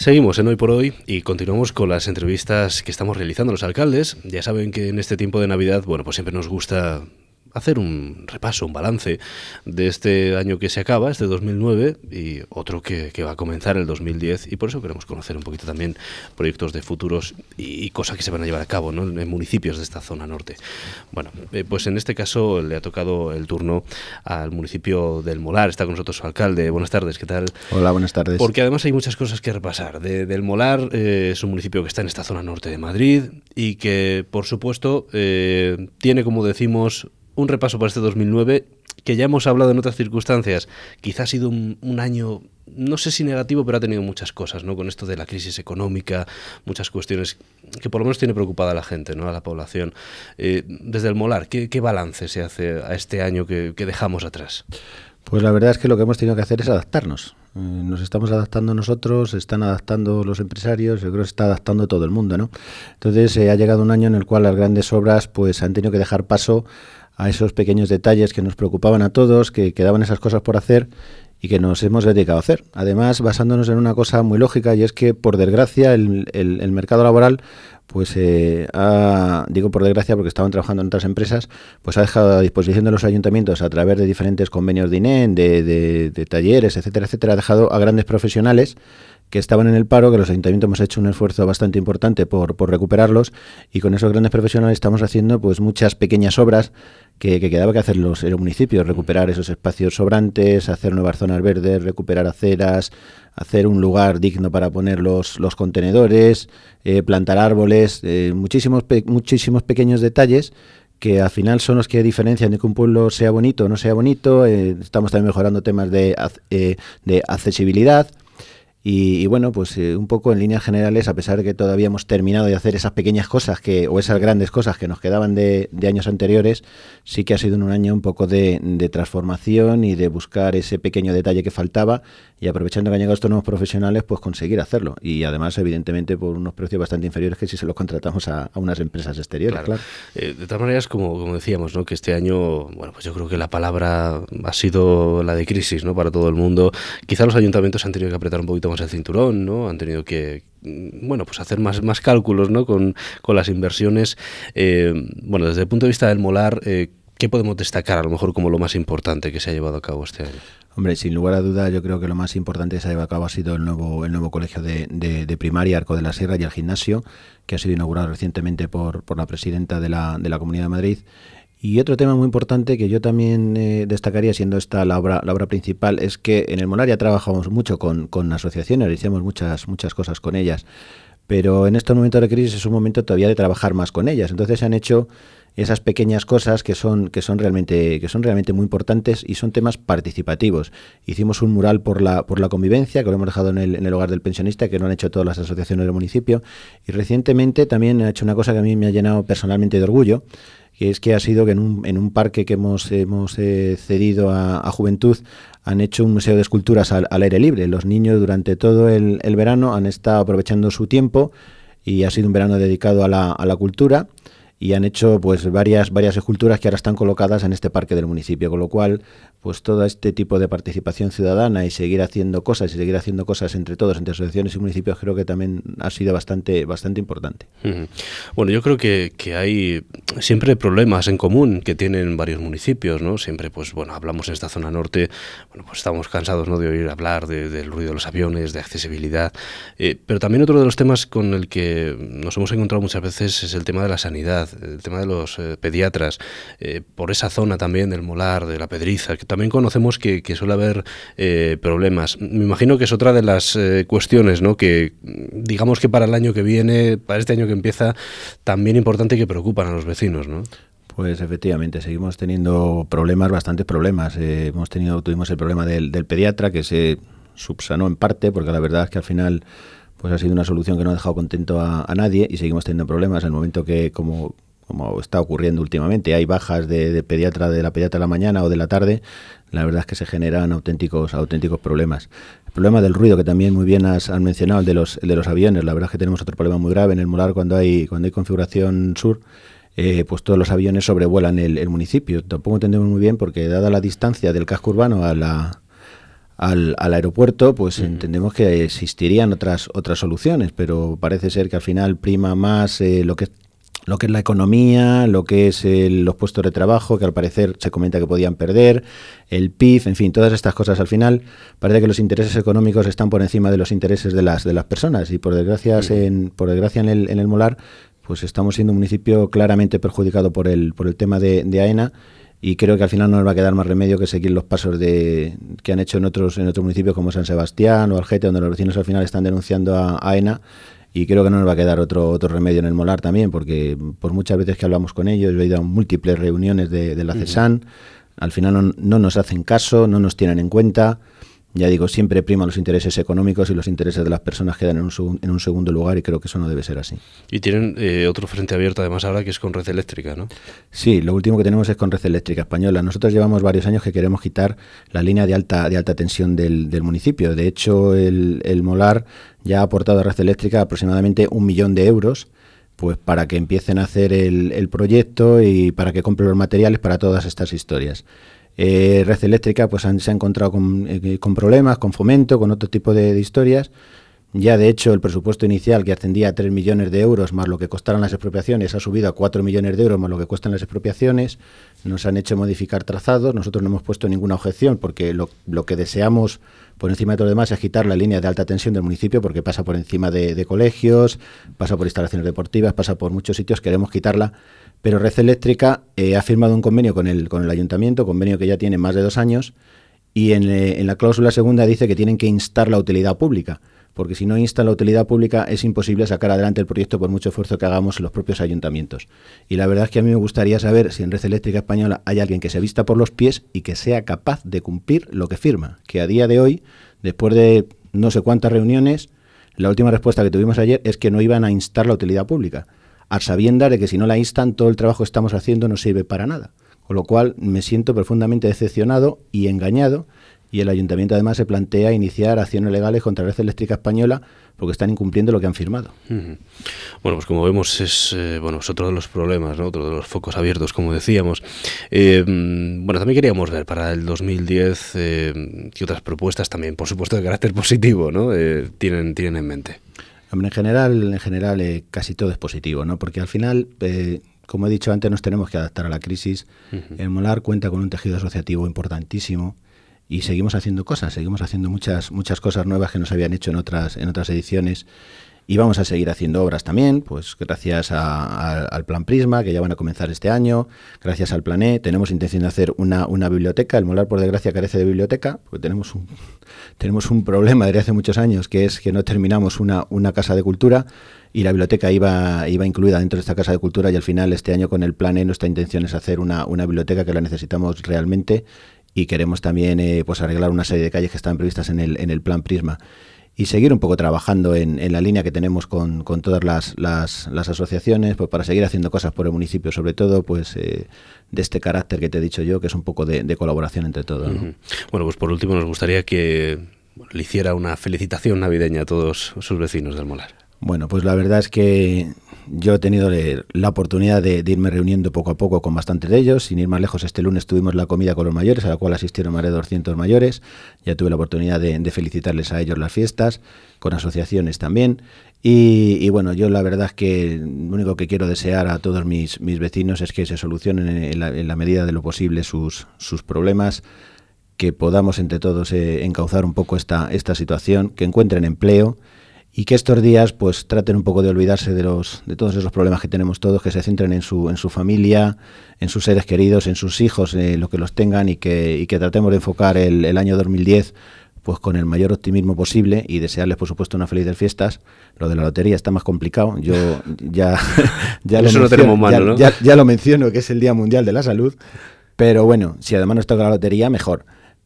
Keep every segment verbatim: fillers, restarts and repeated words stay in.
Seguimos en Hoy por Hoy y continuamos con las entrevistas que estamos realizando a los alcaldes. Ya saben que en este tiempo de Navidad, bueno, pues siempre nos gusta hacer un repaso, un balance de este año que se acaba, este dos mil nueve, y otro que, que va a comenzar el dos mil diez, y por eso queremos conocer un poquito también proyectos de futuros y, y cosas que se van a llevar a cabo, ¿no?, en municipios de esta zona norte. Bueno, eh, pues en este caso le ha tocado el turno al municipio del Molar. Está con nosotros su alcalde. Buenas tardes, ¿qué tal? Hola, buenas tardes. Porque además hay muchas cosas que repasar. De, del Molar eh, es un municipio que está en esta zona norte de Madrid y que, por supuesto, eh, tiene, como decimos, un repaso para este dos mil nueve, que ya hemos hablado en otras circunstancias. Quizá ha sido un, un año, no sé si negativo, pero ha tenido muchas cosas, ¿no? Con esto de la crisis económica, muchas cuestiones que por lo menos tiene preocupada a la gente, ¿no?, a la población. Eh, desde el Molar, ¿qué, qué balance se hace a este año que, que dejamos atrás? Pues la verdad es que lo que hemos tenido que hacer es adaptarnos. Eh, nos estamos adaptando nosotros, se están adaptando los empresarios, yo creo que se está adaptando todo el mundo, ¿no? Entonces eh, ha llegado un año en el cual las grandes obras pues han tenido que dejar paso a esos pequeños detalles que nos preocupaban a todos, que quedaban esas cosas por hacer y que nos hemos dedicado a hacer. Además, basándonos en una cosa muy lógica, y es que, por desgracia, el, el, el mercado laboral, pues eh, ha, digo por desgracia porque estaban trabajando en otras empresas, pues ha dejado a disposición de los ayuntamientos, a través de diferentes convenios de I N E M, de, de, de talleres, etcétera, etcétera, ha dejado a grandes profesionales que estaban en el paro, que los ayuntamientos hemos hecho un esfuerzo bastante importante por, por recuperarlos, y con esos grandes profesionales estamos haciendo pues muchas pequeñas obras que, que quedaba que hacer los, los municipios, recuperar esos espacios sobrantes, hacer nuevas zonas verdes, recuperar aceras, hacer un lugar digno para poner los, los contenedores, eh, plantar árboles, eh, muchísimos, pe muchísimos pequeños detalles que al final son los que diferencian de que un pueblo sea bonito o no sea bonito. Eh, estamos también mejorando temas de, eh, de accesibilidad. Y, y bueno, pues eh, un poco en líneas generales, a pesar de que todavía hemos terminado de hacer esas pequeñas cosas que o esas grandes cosas que nos quedaban de, de años anteriores, sí que ha sido un año un poco de, de transformación y de buscar ese pequeño detalle que faltaba, y aprovechando que han llegado estos nuevos profesionales, pues conseguir hacerlo. Y además, evidentemente, por unos precios bastante inferiores que si se los contratamos a, a unas empresas exteriores. Claro. Claro. Eh, de todas maneras, como, como decíamos, ¿no?, que este año, bueno, pues yo creo que la palabra ha sido la de crisis, ¿no?, para todo el mundo. Quizá los ayuntamientos han tenido que apretar un poquito más el cinturón, ¿no? Han tenido que, bueno, pues hacer más, más cálculos, ¿no?, con, con las inversiones. Eh, bueno, desde el punto de vista del Molar, eh, ¿qué podemos destacar a lo mejor como lo más importante que se ha llevado a cabo este año? Hombre, sin lugar a duda, yo creo que lo más importante que se ha llevado a cabo ha sido el nuevo, el nuevo colegio de, de, de primaria, Arco de la Sierra, y el gimnasio, que ha sido inaugurado recientemente por, por la presidenta de la, de la Comunidad de Madrid. Y otro tema muy importante que yo también eh, destacaría, siendo esta la obra, la obra principal, es que en el Molar ya trabajamos mucho con, con asociaciones, hicimos muchas, muchas cosas con ellas, pero en estos momentos de crisis es un momento todavía de trabajar más con ellas. Entonces se han hecho esas pequeñas cosas que son que son realmente que son realmente muy importantes, y son temas participativos. Hicimos un mural por la por la convivencia, que lo hemos dejado en el, en el hogar del pensionista, que lo han hecho todas las asociaciones del municipio, y recientemente también ha hecho una cosa que a mí me ha llenado personalmente de orgullo, que es que ha sido que en un, en un parque que hemos, hemos eh, cedido a, a Juventud, han hecho un museo de esculturas al, al aire libre. Los niños durante todo el, el verano han estado aprovechando su tiempo, y ha sido un verano dedicado a la, a la cultura, y han hecho pues varias varias esculturas que ahora están colocadas en este parque del municipio, con lo cual pues todo este tipo de participación ciudadana y seguir haciendo cosas y seguir haciendo cosas entre todos, entre asociaciones y municipios, creo que también ha sido bastante bastante importante. Uh-huh. Bueno, yo creo que, que hay siempre problemas en común que tienen varios municipios, ¿no? Siempre, pues bueno, hablamos en esta zona norte, bueno, pues estamos cansados, ¿no?, de oír hablar de, del ruido de los aviones, de accesibilidad, eh, pero también otro de los temas con el que nos hemos encontrado muchas veces es el tema de la sanidad, el tema de los eh, pediatras, eh, por esa zona también del Molar, de la Pedriza, que también conocemos que, que suele haber eh, problemas. Me imagino que es otra de las eh, cuestiones, ¿no?, que digamos que para el año que viene, para este año que empieza, también importante y que preocupan a los vecinos, ¿no? Pues efectivamente, seguimos teniendo problemas, bastantes problemas. Eh, hemos tenido, tuvimos el problema del, del pediatra, que se subsanó en parte, porque la verdad es que al final pues ha sido una solución que no ha dejado contento a, a nadie, y seguimos teniendo problemas en el momento que, como como está ocurriendo últimamente, hay bajas de, de pediatra de la pediatra de la mañana o de la tarde, la verdad es que se generan auténticos auténticos problemas. El problema del ruido, que también muy bien has, has mencionado, el de los el de los aviones, la verdad es que tenemos otro problema muy grave en el Molar cuando hay cuando hay configuración sur. Eh, pues todos los aviones sobrevuelan el, el municipio. Tampoco entendemos muy bien, porque dada la distancia del casco urbano a la al, al aeropuerto, pues uh-huh. entendemos que existirían otras otras soluciones, pero parece ser que al final prima más eh, lo que lo que es la economía, lo que es el, los puestos de trabajo, que al parecer se comenta que podían perder, el P I B, en fin, todas estas cosas. Al final parece que los intereses económicos están por encima de los intereses de las de las personas, y por desgracia, uh-huh. en, por desgracia en el, en el Molar, pues estamos siendo un municipio claramente perjudicado por el por el tema de, de AENA, y creo que al final no nos va a quedar más remedio que seguir los pasos de que han hecho en otros en otros municipios como San Sebastián o Algete, donde los vecinos al final están denunciando a AENA. Y creo que no nos va a quedar otro otro remedio en el Molar también, porque por muchas veces que hablamos con ellos, yo he ido a múltiples reuniones de, de la CESAN, uh-huh. al final no, no nos hacen caso, no nos tienen en cuenta. Ya digo, siempre priman los intereses económicos y los intereses de las personas quedan en un, en un segundo lugar, y creo que eso no debe ser así. Y tienen eh, otro frente abierto además ahora, que es con Red Eléctrica, ¿no? Sí, lo último que tenemos es con Red Eléctrica Española. Nosotros llevamos varios años que queremos quitar la línea de alta de alta tensión del, del municipio. De hecho, el, el Molar ya ha aportado a Red Eléctrica aproximadamente un millón de euros, pues para que empiecen a hacer el, el proyecto y para que compren los materiales para todas estas historias. Eh, Red Eléctrica pues han, se ha encontrado con, eh, con problemas, con Fomento, con otro tipo de, de historias. Ya de hecho el presupuesto inicial, que ascendía a tres millones de euros más lo que costaron las expropiaciones, ha subido a cuatro millones de euros más lo que cuestan las expropiaciones. Nos han hecho modificar trazados, nosotros no hemos puesto ninguna objeción, porque lo, lo que deseamos por encima de todo lo demás es quitar la línea de alta tensión del municipio, porque pasa por encima de, de colegios, pasa por instalaciones deportivas, pasa por muchos sitios, queremos quitarla. Pero Red Eléctrica eh, ha firmado un convenio con el, con el ayuntamiento, convenio que ya tiene más de dos años, y en, eh, en la cláusula segunda dice que tienen que instar la utilidad pública, porque si no instan la utilidad pública es imposible sacar adelante el proyecto por mucho esfuerzo que hagamos en los propios ayuntamientos. Y la verdad es que a mí me gustaría saber si en Red Eléctrica Española hay alguien que se vista por los pies y que sea capaz de cumplir lo que firma, que a día de hoy, después de no sé cuántas reuniones, la última respuesta que tuvimos ayer es que no iban a instar la utilidad pública, a sabiendas de que si no la instan, todo el trabajo que estamos haciendo no sirve para nada. Con lo cual me siento profundamente decepcionado y engañado, y el ayuntamiento además se plantea iniciar acciones legales contra Red Eléctrica Española porque están incumpliendo lo que han firmado. Uh-huh. Bueno, pues como vemos es, eh, bueno, es otro de los problemas, ¿no? Otro de los focos abiertos, como decíamos. Eh, bueno, también queríamos ver para el dos mil diez eh, qué otras propuestas también, por supuesto, de carácter positivo, ¿no? Eh, tienen, tienen en mente. Hombre, en general, en general eh, casi todo es positivo, ¿no? Porque al final, eh, como he dicho antes, nos tenemos que adaptar a la crisis. Uh-huh. El Molar cuenta con un tejido asociativo importantísimo y seguimos haciendo cosas, seguimos haciendo muchas muchas cosas nuevas que no se habían hecho en otras en otras ediciones, y vamos a seguir haciendo obras también, pues gracias a, a, al Plan Prisma, que ya van a comenzar este año, gracias al Plan E. Tenemos intención de hacer una, una biblioteca. El Molar, por desgracia, carece de biblioteca, porque tenemos un, tenemos un problema desde hace muchos años, que es que no terminamos una, una casa de cultura, y la biblioteca iba, iba incluida dentro de esta casa de cultura, y al final este año con el Plan E nuestra intención es hacer una, una biblioteca, que la necesitamos realmente, y queremos también eh, pues arreglar una serie de calles que están previstas en el, en el Plan Prisma. Y seguir un poco trabajando en, en la línea que tenemos con, con todas las, las, las asociaciones, pues para seguir haciendo cosas por el municipio, sobre todo pues eh, de este carácter que te he dicho yo, que es un poco de, de colaboración entre todos, ¿no? Uh-huh. Bueno, pues por último nos gustaría que bueno, le hiciera una felicitación navideña a todos sus vecinos del Molar. Bueno, pues la verdad es que yo he tenido la oportunidad de, de irme reuniendo poco a poco con bastantes de ellos. Sin ir más lejos, este lunes tuvimos la comida con los mayores, a la cual asistieron más de doscientos mayores. Ya tuve la oportunidad de, de felicitarles a ellos las fiestas, con asociaciones también. Y, y bueno, yo la verdad es que lo único que quiero desear a todos mis, mis vecinos es que se solucionen en la, en la medida de lo posible sus, sus problemas, que podamos entre todos eh, encauzar un poco esta, esta situación, que encuentren empleo, y que estos días pues traten un poco de olvidarse de los de todos esos problemas que tenemos todos, que se centren en su en su familia, en sus seres queridos, en sus hijos, eh, lo que los tengan, y que y que tratemos de enfocar el, el año dos mil diez pues con el mayor optimismo posible, y desearles por supuesto unas felices fiestas. Lo de la lotería está más complicado. Yo ya ya, lo, Eso menciono, no tenemos mano, ya, ¿no? ya, ya lo menciono, que es el Día Mundial de la Salud, pero bueno, si además nos toca la lotería, mejor.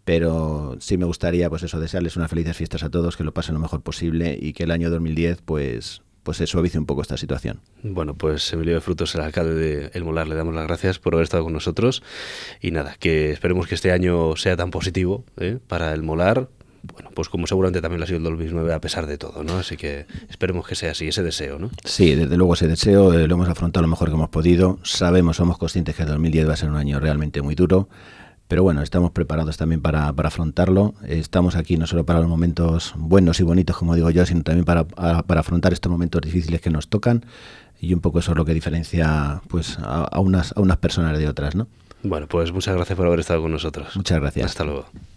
Pero sí me gustaría, pues eso, desearles unas felices fiestas a todos, que lo pasen lo mejor posible, y que el año dos mil diez pues pues se suavice un poco esta situación. Bueno, pues Emilio de Frutos, el alcalde de El Molar, le damos las gracias por haber estado con nosotros, y nada, que esperemos que este año sea tan positivo ¿eh? para El Molar, bueno, pues como seguramente también lo ha sido el dos mil nueve, a pesar de todo, ¿no? Así que esperemos que sea así, ese deseo, ¿no? Sí, desde luego ese deseo eh, lo hemos afrontado lo mejor que hemos podido. Sabemos, somos conscientes que el dos mil diez va a ser un año realmente muy duro, pero bueno, estamos preparados también para, para afrontarlo. Estamos aquí no solo para los momentos buenos y bonitos, como digo yo, sino también para, para afrontar estos momentos difíciles que nos tocan, y un poco eso es lo que diferencia pues a, a, unas, a unas personas de otras, ¿no? Bueno, pues muchas gracias por haber estado con nosotros. Muchas gracias. Hasta luego.